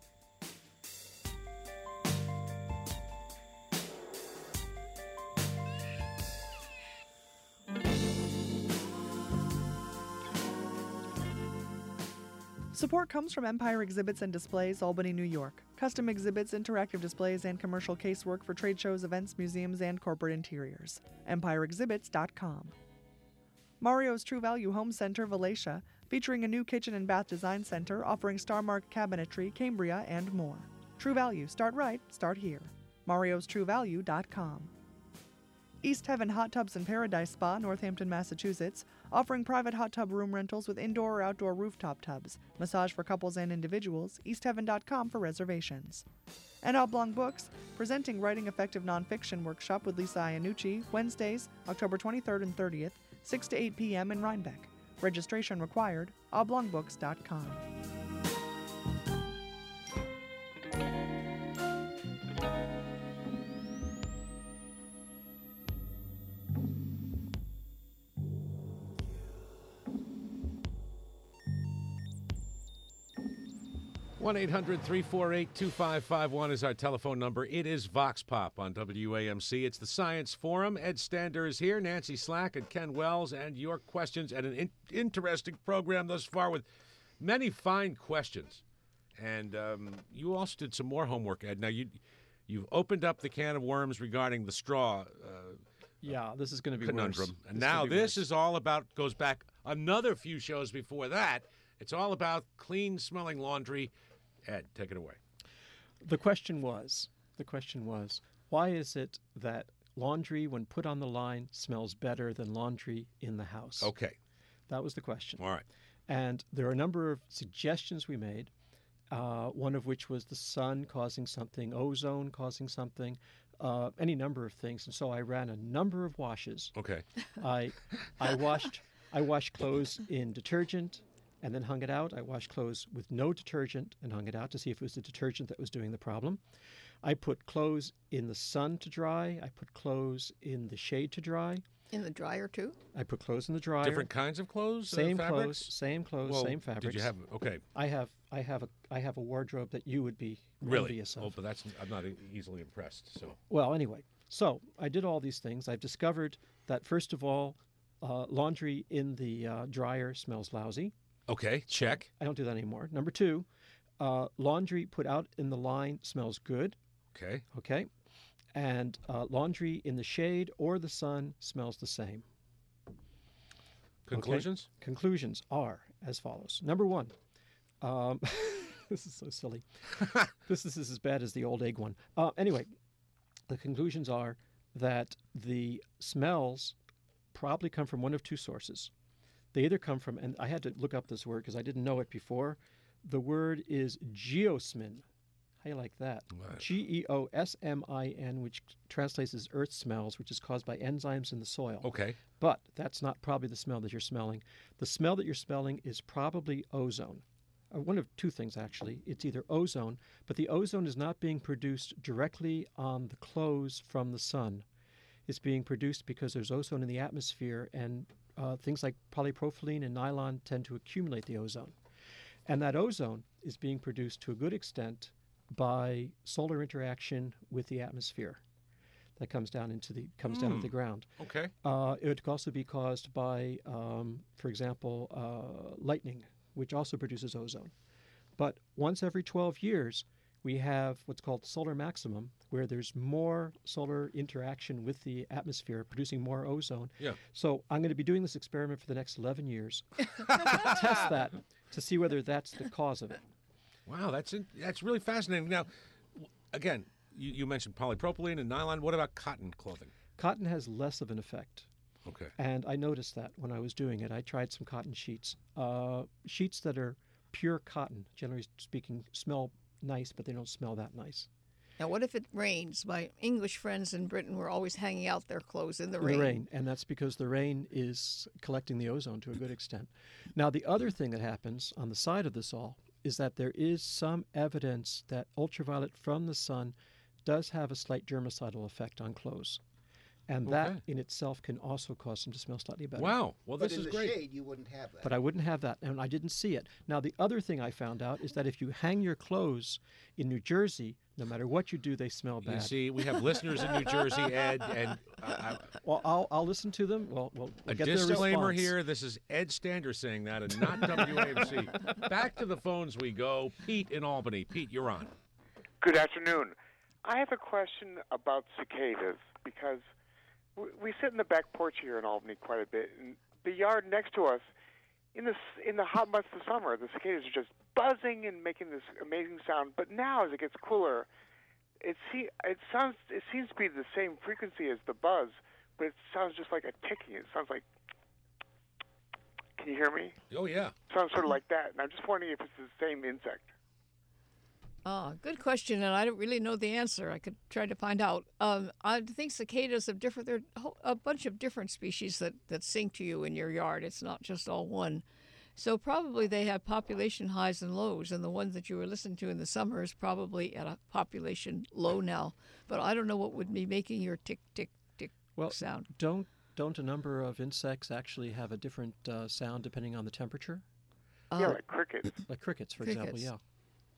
Support comes from Empire Exhibits and Displays, Albany, New York. Custom exhibits, interactive displays, and commercial casework for trade shows, events, museums, and corporate interiors. empire exhibits dot com. Mario's True Value Home Center, Valatia, featuring a new kitchen and bath design center offering Star Mark cabinetry, Cambria, and more. True Value. Start right, start here. marios true value dot com. East Heaven Hot Tubs and Paradise Spa, Northampton, Massachusetts, offering private hot tub room rentals with indoor or outdoor rooftop tubs. Massage for couples and individuals. east heaven dot com for reservations. And Oblong Books, presenting Writing Effective Nonfiction Workshop with Lisa Iannucci, Wednesdays, October twenty-third and thirtieth, six to eight p.m. in Rhinebeck. Registration required. oblong books dot com. one eight hundred three four eight two five five one is our telephone number. It is Vox Pop on W A M C. It's the Science Forum. Ed Stander is here, Nancy Slack and Ken Wells, and your questions, and an in- interesting program thus far with many fine questions. And um, you also did some more homework, Ed. Now, you, you've opened up the can of worms regarding the straw uh, Yeah, this is going to be conundrum. worse. And This is now gonna be this worse. is all about, goes back another few shows before that. It's all about clean-smelling laundry. Ed, take it away. The question was, the question was, why is it that laundry, when put on the line, smells better than laundry in the house? Okay. That was the question. All right. And there are a number of suggestions we made, uh, one of which was the sun causing something, ozone causing something, uh, any number of things. And so I ran a number of washes. Okay. I, I washed, I washed clothes in detergent and then hung it out. I washed clothes with no detergent and hung it out to see if it was the detergent that was doing the problem. I put clothes in the sun to dry. I put clothes in the shade to dry. In the dryer, too? I put clothes in the dryer. Different kinds of clothes? uh, Same fabrics? clothes, same clothes, Well, same fabrics. Did you have, okay. I have, I have a, I have a wardrobe that you would be Really? envious of. Oh, but that's, I'm not e- easily impressed, so. Well, anyway, so I did all these things. I've discovered that, first of all, uh, laundry in the uh, dryer smells lousy. Okay, check. I don't do that anymore. Number two, uh, laundry put out in the line smells good. Okay. Okay. And uh, laundry in the shade or the sun smells the same. Conclusions? Okay? Conclusions are as follows. Number one, um, this is so silly. this, is, this is as bad as the old egg one. Uh, anyway, the conclusions are that the smells probably come from one of two sources. They either come from, and I had to look up this word because I didn't know it before. The word is geosmin. How you like that? Right. G E O S M I N, which translates as earth smells, which is caused by enzymes in the soil. Okay. But that's not probably the smell that you're smelling. The smell that you're smelling is probably ozone. Uh, one of two things, actually. It's either ozone, but the ozone is not being produced directly on the clothes from the sun. It's being produced because there's ozone in the atmosphere, and uh, things like polypropylene and nylon tend to accumulate the ozone. And that ozone is being produced to a good extent by solar interaction with the atmosphere that comes down into the comes down Hmm. to the ground. Okay. Uh, it could also be caused by, um, for example, uh, lightning, which also produces ozone. But once every twelve years, we have what's called solar maximum, where there's more solar interaction with the atmosphere, producing more ozone. Yeah. So I'm going to be doing this experiment for the next eleven years to test that to see whether that's the cause of it. Wow, that's in, that's really fascinating. Now, w- again, you, you mentioned polypropylene and nylon. What about cotton clothing? Cotton has less of an effect. Okay. And I noticed that when I was doing it. I tried some cotton sheets. Uh, sheets that are pure cotton, generally speaking, smell nice, but they don't smell that nice. Now, what if it rains? My English friends in Britain were always hanging out their clothes in the In rain. the rain, and that's because the rain is collecting the ozone to a good extent. Now, the other thing that happens on the side of this all is that there is some evidence that ultraviolet from the sun does have a slight germicidal effect on clothes. And that Okay. in itself can also cause them to smell slightly better. Wow. Well, but this in is the great. shade, you wouldn't have that. But I wouldn't have that, and I didn't see it. Now, the other thing I found out is that if you hang your clothes in New Jersey, no matter what you do, they smell bad. You see, we have listeners in New Jersey, Ed, and uh, Well, I'll, I'll listen to them. Well, we'll, we'll a get their disclaimer response. here. This is Ed Stander saying that and not W A M C. Back to the phones we go. Pete in Albany. Pete, you're on. Good afternoon. I have a question about cicadas because we, we sit in the back porch here in Albany quite a bit, and the yard next to us, in the s- in the hot months of summer, the cicadas are just buzzing and making this amazing sound. But now, as it gets cooler, it see it sounds it seems to be the same frequency as the buzz, but it sounds just like a ticking. It sounds like. Can you hear me? Oh yeah. It sounds sort of like that, and I'm just wondering if it's the same insect. Ah, good question, and I don't really know the answer. I could try to find out. Um, I think cicadas have different. There are a whole- a bunch of different species that, that sing to you in your yard. It's not just all one. So probably they have population highs and lows, and the one that you were listening to in the summer is probably at a population low now. But I don't know what would be making your tick tick tick Well, sound. Don't don't a number of insects actually have a different uh, sound depending on the temperature? Yeah, like crickets. Like crickets, for example. Crickets. Yeah.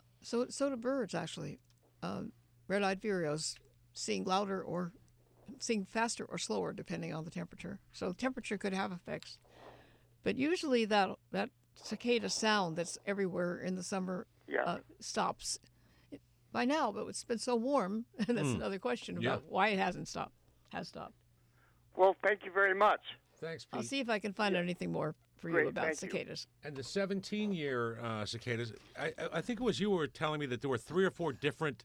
So so do birds actually. Um, red-eyed vireos sing louder or sing faster or slower depending on the temperature. So temperature could have effects. But usually that that cicada sound that's everywhere in the summer Yeah. uh, stops It- by now. But it's been so warm, and that's Hmm. another question Yeah. about why it hasn't stopped. Has stopped. Well, thank you very much. Thanks, Pete. I'll see if I can find anything more for Great, you about thank you. cicadas. And the seventeen-year uh, cicadas, I, I- I think it was you who were telling me that there were three or four different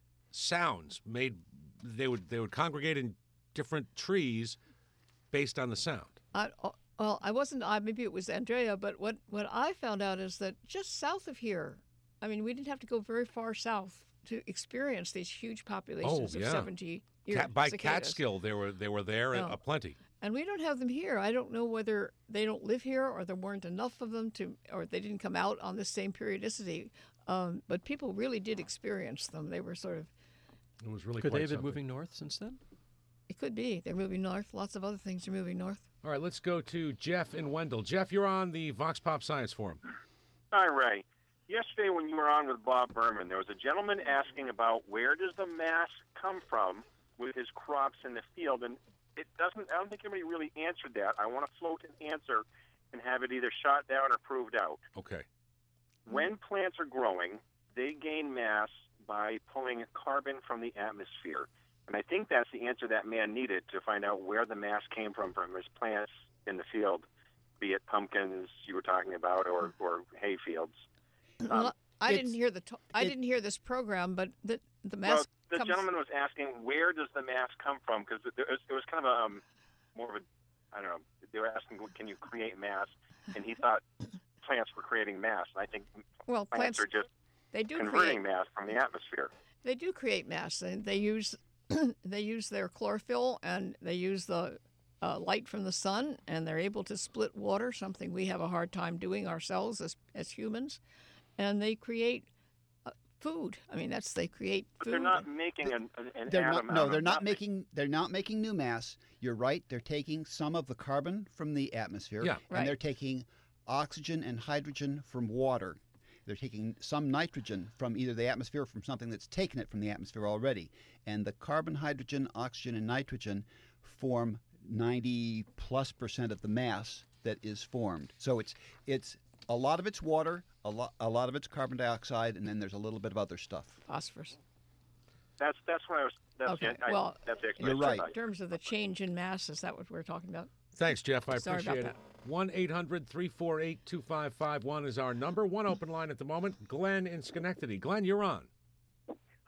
sounds made. They would they would congregate in different trees based on the sound. I, uh, well, I wasn't. I maybe it was Andrea, but what what I found out is that just south of here, I mean, we didn't have to go very far south to experience these huge populations oh of yeah. seventy year Cat, by cicadas. Catskill, they were they were there Oh. a plenty. And we don't have them here. I don't know whether they don't live here or there weren't enough of them to, or they didn't come out on the same periodicity. Um, but people really did experience them. They were sort of. It was really Could quite they have been something. moving north since then? It could be. They're moving north. Lots of other things are moving north. All right, let's go to Jeff in Wendell. Jeff, you're on the Vox Pop Science Forum. Hi, Ray. Yesterday when you were on with Bob Berman, there was a gentleman asking about where does the mass come from with his crops in the field, and it doesn't. I don't think anybody really answered that. I want to float an answer and have it either shot down or proved out. Okay. When plants are growing, they gain mass by pulling carbon from the atmosphere. And I think that's the answer that man needed to find out where the mass came from from his plants in the field, be it pumpkins you were talking about or, or hay fields. Well, I it's- didn't hear the. To- I it- didn't hear this program, but the the Well, mass the comes. gentleman was asking where does the mass come from because it, it, was- it was kind of a um, more of a I don't know. They were asking, can you create mass? And he thought plants were creating mass. And I think Well, plants, plants- are just they do converting create- mass from the atmosphere. They do create mass, and they use they use their chlorophyll and they use the uh, light from the sun, and they're able to split water, something we have a hard time doing ourselves as as humans, and they create uh, food. I mean, that's they create But food. they're not making an, an They're atom not. No, out of they're not nothing. making. They're not making new mass. You're right. They're taking some of the carbon from the atmosphere, Yeah. and Right. they're taking oxygen and hydrogen from water. They're taking some nitrogen from either the atmosphere or from something that's taken it from the atmosphere already. And the carbon, hydrogen, oxygen, and nitrogen form ninety plus percent of the mass that is formed. So it's it's a lot of it's water, a lot a lot of it's carbon dioxide, and then there's a little bit of other stuff. Phosphorus. That's that's what I was. That's Okay, it. I, well, that's the You're explanation right. I In terms of the change in mass, is that what we're talking about? Thanks, Jeff. I Sorry about appreciate it. one eight hundred three four eight two five five one is our number. One open line at the moment. Glenn in Schenectady. Glenn, you're on.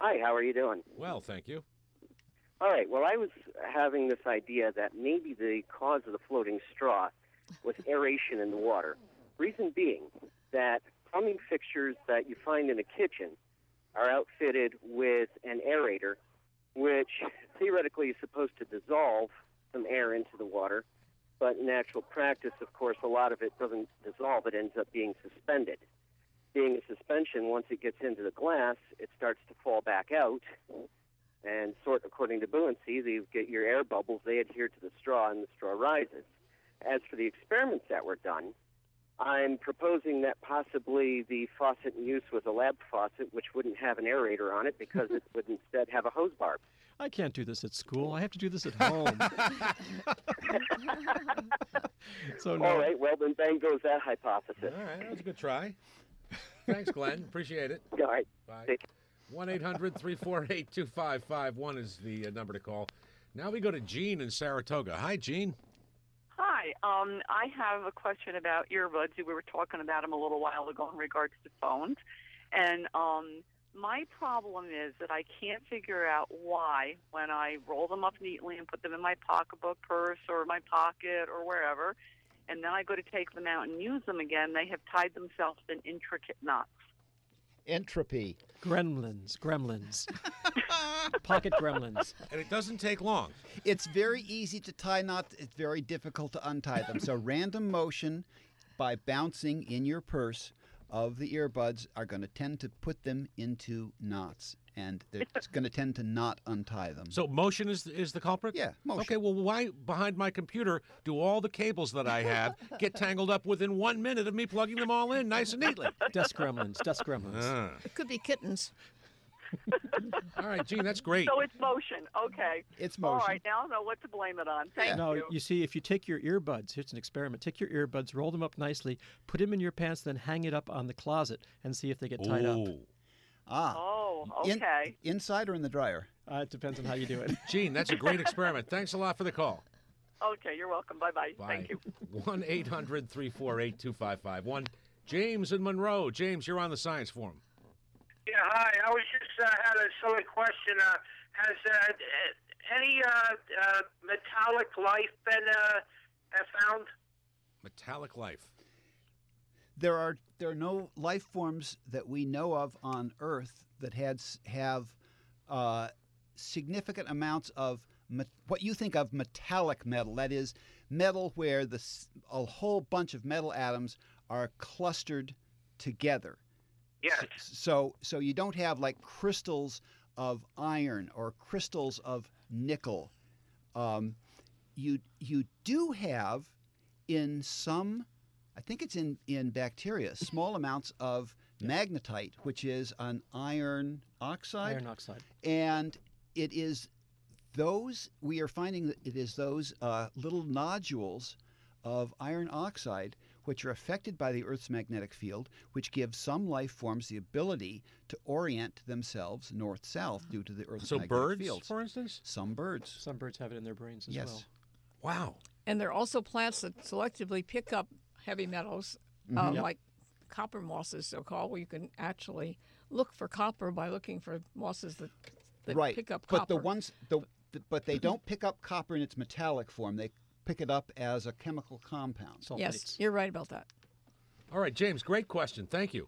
Hi, how are you doing? Well, thank you. All right, well, I was having this idea that maybe the cause of the floating straw was aeration in the water. Reason being that plumbing fixtures that you find in a kitchen are outfitted with an aerator, which theoretically is supposed to dissolve some air into the water, but in actual practice, of course, a lot of it doesn't dissolve. It ends up being suspended. Being a suspension, once it gets into the glass, it starts to fall back out, and sort according to buoyancy, you get your air bubbles, they adhere to the straw, and the straw rises. As for the experiments that were done, I'm proposing that possibly the faucet in use was a lab faucet, which wouldn't have an aerator on it because it would instead have a hose barb. I can't do this at school. I have to do this at home. So no. All right, well, then bang goes that hypothesis. All right, that was a good try. Thanks, Glenn. Appreciate it. All right. Bye. one eight hundred three four eight two five five one is the uh, number to call. Now we go to Jean in Saratoga. Hi, Jean. Hi. Um, I have a question about earbuds. We were talking about them a little while ago in regards to phones. And um, my problem is that I can't figure out why, when I roll them up neatly and put them in my pocketbook, purse, or my pocket, or wherever, and then I go to take them out and use them again, they have tied themselves in intricate knots. Entropy. Gremlins, gremlins. Pocket gremlins. And it doesn't take long. It's very easy to tie knots. It's very difficult to untie them. So random motion by bouncing in your purse of the earbuds are going to tend to put them into knots. And it's going to tend to not untie them. So motion is is the culprit? Yeah, motion. Okay, well, why behind my computer do all the cables that I have get tangled up within one minute of me plugging them all in nice and neatly? Desk gremlins, desk gremlins. Ah. It could be kittens. All right, Gene, that's great. So it's motion. Okay. It's All motion. right, now I know what to blame it on. Thank no, you. you see, if you take your earbuds, here's an experiment. Take your earbuds, roll them up nicely, put them in your pants, then hang it up on the closet and see if they get tied up. Ooh. Ah. Oh, In- okay. inside or in the dryer? Uh, it depends on how you do it. Gene, that's a great experiment. Thanks a lot for the call. Okay, you're welcome. Bye-bye. Bye. Thank you. one eight hundred three four eight two five five one. James in Monroe. James, you're on the Science Forum. Yeah, hi. I was just uh, had a silly question. Uh, has uh, any uh, uh, metallic life been uh, found? Metallic life. There are there are no life forms that we know of on Earth that had have uh, significant amounts of me- what you think of metallic metal. That is metal where the s- a whole bunch of metal atoms are clustered together. Yes. So so you don't have like crystals of iron or crystals of nickel. Um, you you do have in some. I think it's in, in bacteria, small amounts of magnetite, which is an iron oxide. Iron oxide. And it is those, we are finding that it is those uh, little nodules of iron oxide which are affected by the Earth's magnetic field, which give some life forms the ability to orient themselves north-south due to the Earth's So magnetic birds, fields. for instance? Some birds. Some birds have it in their brains as Yes. well. Wow. And there are also plants that selectively pick up heavy metals, uh, Mhm. Yep. like copper mosses, so-called, where you can actually look for copper by looking for mosses that, that right. pick up but copper. the ones, the, the, but they don't pick up copper in its metallic form. They pick it up as a chemical compound. Yes, you're right about that. All right, James, great question. Thank you.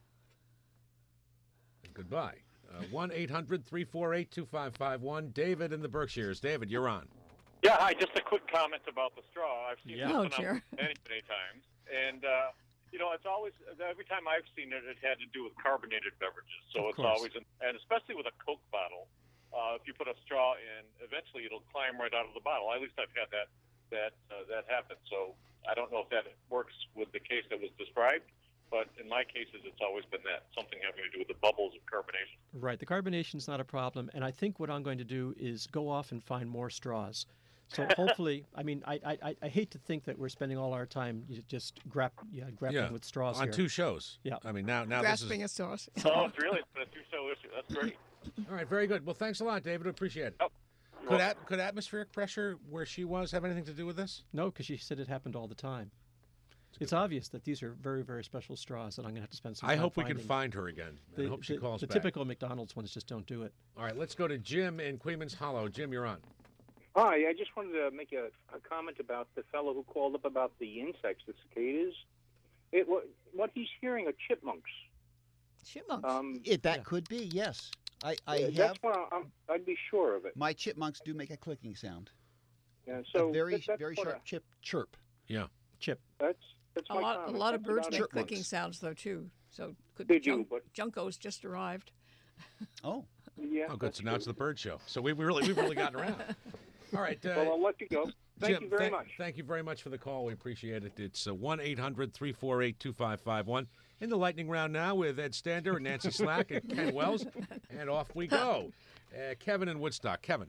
And goodbye. Uh, one eight hundred three four eight two five five one. David in the Berkshires. David, you're on. Yeah, hi. Just a quick comment about the straw. I've seen Yeah. this Oh, one dear. up many, many times. And, uh, you know, it's always, every time I've seen it, it had to do with carbonated beverages. So Of it's course. always, and especially with a Coke bottle, uh, if you put a straw in, eventually it'll climb right out of the bottle. At least I've had that, that, uh, that happen. So I don't know if that works with the case that was described. But in my cases, it's always been that, something having to do with the bubbles of carbonation. Right. The carbonation's not a problem. And I think what I'm going to do is go off and find more straws. So hopefully, I mean, I, I I hate to think that we're spending all our time just grap, yeah, grappling Yeah, with straws on here. two shows. Yeah. I mean, now, now Grasping this is... at straws. Oh, it's really been a two-show issue. That's great. All right, very good. Well, thanks a lot, David. Appreciate it. Oh, could, at, could atmospheric pressure where she was have anything to do with this? No, because she said it happened all the time. It's obvious that these are very, very special straws that I'm going to have to spend some I time hope we can finding. find her again. I The, hope she the- calls the back. typical McDonald's ones just don't do it. All right, let's go to Jim in Queens Hollow. Jim, you're on. Hi, I just wanted to make a, a comment about the fellow who called up about the insects, the cicadas. It, what, what he's hearing are chipmunks. Chipmunks? Um, It, that could be, yes. I, I yeah, have. that's what I, I'm, I'd be sure of it. My chipmunks do make a clicking sound. Yeah, so a very, that- that's very what sharp I- chip chirp. Yeah. Chip. That's that's A my lot, a comment. lot of That's birds about make it. clicking sounds, though, too. So could They be do, junk, but- Junko's just arrived. Oh. Yeah. Oh, good. So now it's the bird show. So we we really we've really gotten around. All right. Uh, Well, I'll let you go. Thank Jim, you very thank- much. Thank you very much for the call. We appreciate it. It's uh, one eight hundred three four eight two five five one. In the lightning round now with Ed Stander and Nancy Slack and Ken Wells. And off we go. Uh, Kevin in Woodstock. Kevin.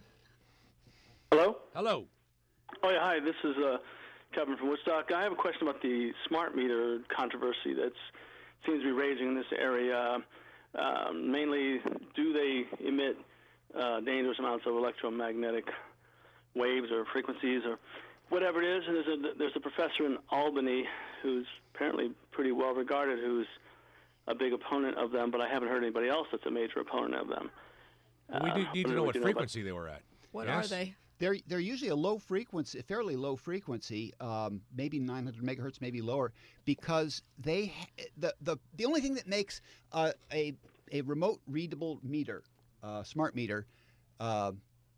Hello? Hello. Oh, yeah, hi. This is uh, Kevin from Woodstock. I have a question about the smart meter controversy that seems to be raging in this area. Um, mainly, do they emit uh, dangerous amounts of electromagnetic waves or frequencies or whatever it is? And there's a, there's a professor in Albany who's apparently pretty well regarded who's a big opponent of them, but I haven't heard anybody else that's a major opponent of them. Well, we Uh, do need to wonder know what you about- frequency they were at. What Yes? are they? They're they're usually a low frequency, fairly low frequency, um, maybe nine hundred megahertz, maybe lower, because they ha- the the the only thing that makes uh, a a remote readable meter, uh, smart meter, uh,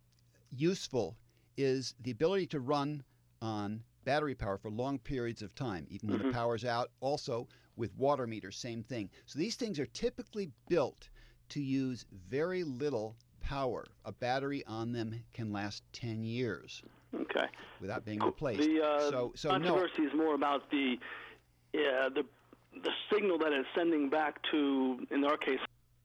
useful is the ability to run on battery power for long periods of time, even when Mhm. the power's out. Also with water meters, same thing. So these things are typically built to use very little power. A battery on them can last ten years. Okay. Without being replaced. The uh, so, so no. controversy is more about the yeah the the signal that it's sending back to, in our case,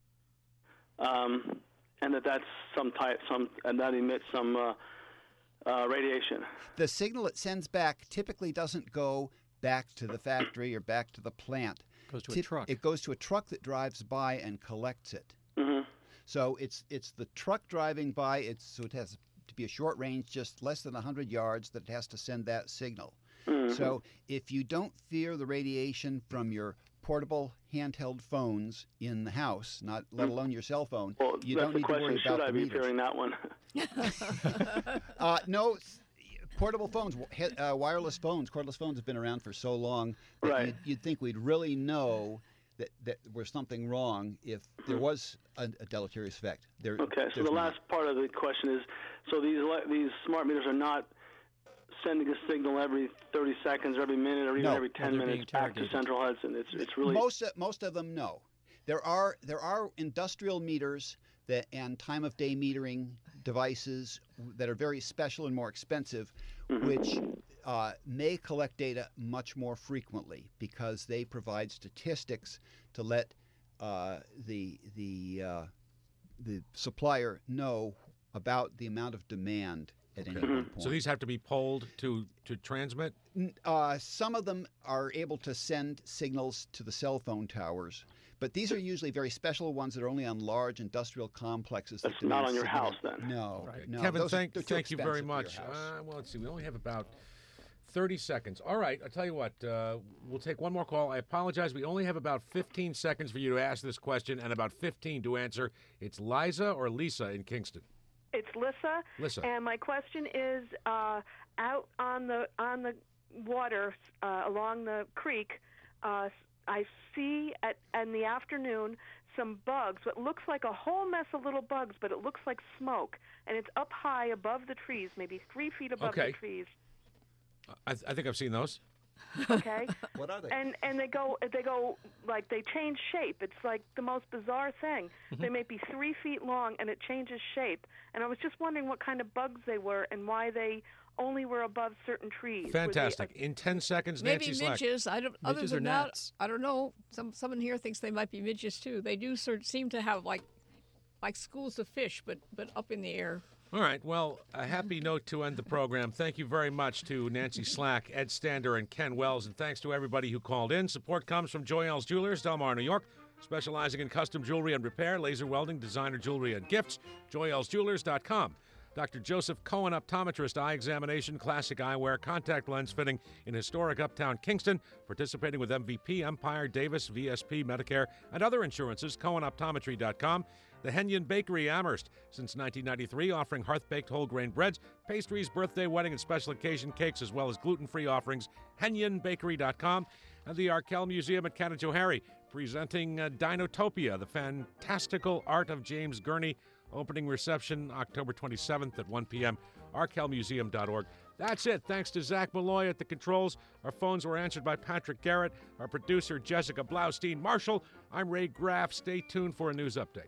um, and that that's some type some and that emits some uh, uh, radiation. The signal it sends back typically doesn't go back to the factory or back to the plant. Goes to a Tip- truck. It goes to a truck that drives by and collects it. Mm-hmm. So it's it's the truck driving by. It's so it has to be a short range, just less than one hundred yards, that it has to send that signal. Mhm. So if you don't fear the radiation from your portable handheld phones in the house, not let alone your cell phone, Well, you that's don't the need to question. worry Should about I the be meters. fearing that one? Uh, no, s- portable phones, wi- he- uh, wireless phones, cordless phones have been around for so long that Right. you'd, you'd think we'd really know that, that there was something wrong if there was a, a deleterious effect. There, Okay, so there's the not. last part of the question is, so these ele- these smart meters are not sending a signal every thirty seconds or every minute or even No. every No, ten they're minutes being back to interrogated. Central Hudson. It's it's really most of, most of them no. There are there are industrial meters that and time of day metering devices that are very special and more expensive, Mm-hmm. which uh, may collect data much more frequently because they provide statistics to let uh, the the uh, the supplier know about the amount of demand at any one point. So these have to be polled to to transmit. N- Uh, some of them are able to send signals to the cell phone towers, but these are usually very special ones that are only on large industrial complexes. That That's not demand on your signal- house, then. No, no. Kevin, those are- thank they're too thank you very expensive for much. your house. Uh, well, let's see. We only have about thirty seconds. All right. I'll tell you what. Uh, we'll take one more call. I apologize. We only have about fifteen seconds for you to ask this question and about fifteen to answer. It's Liza or Lisa in Kingston. It's Lissa. Lissa. And my question is, uh, out on the on the water uh, along the creek, uh, I see at in the afternoon some bugs. What looks like a whole mess of little bugs, but it looks like smoke, and it's up high above the trees, maybe three feet above Okay. the trees. I, th- I think I've seen those. Okay. What are they? And and they go they go like they change shape. It's like the most bizarre thing. Mm-hmm. They may be three feet long and it changes shape. And I was just wondering what kind of bugs they were and why they only were above certain trees. Were they- Fantastic. In ten seconds, Maybe Nancy Slack. midges. I don't. Other Midges or than that, gnats? I don't know. Some someone here thinks they might be midges too. They do sort of seem to have like like schools of fish, but but up in the air. All right. Well, a happy note to end the program. Thank you very much to Nancy Slack, Ed Stander, and Ken Wells. And thanks to everybody who called in. Support comes from Joyelle's Jewelers, Del Mar, New York, specializing in custom jewelry and repair, laser welding, designer jewelry, and gifts. Joyelles Jewelers dot com. Doctor Joseph Cohen, optometrist, eye examination, classic eyewear, contact lens fitting in historic uptown Kingston, participating with M V P, Empire, Davis, V S P, Medicare, and other insurances. Cohen Optometry dot com. The Henyon Bakery, Amherst, since nineteen ninety-three, offering hearth-baked whole grain breads, pastries, birthday, wedding, and special occasion cakes, as well as gluten-free offerings. Henyon Bakery dot com. And the Arkell Museum at Canajoharie, presenting uh, Dinotopia, the fantastical art of James Gurney. Opening reception October twenty-seventh at one p.m. arkell museum dot org. That's it. Thanks to Zach Malloy at the controls. Our phones were answered by Patrick Garrett. Our producer, Jessica Blaustein Marshall. I'm Ray Graff. Stay tuned for a news update.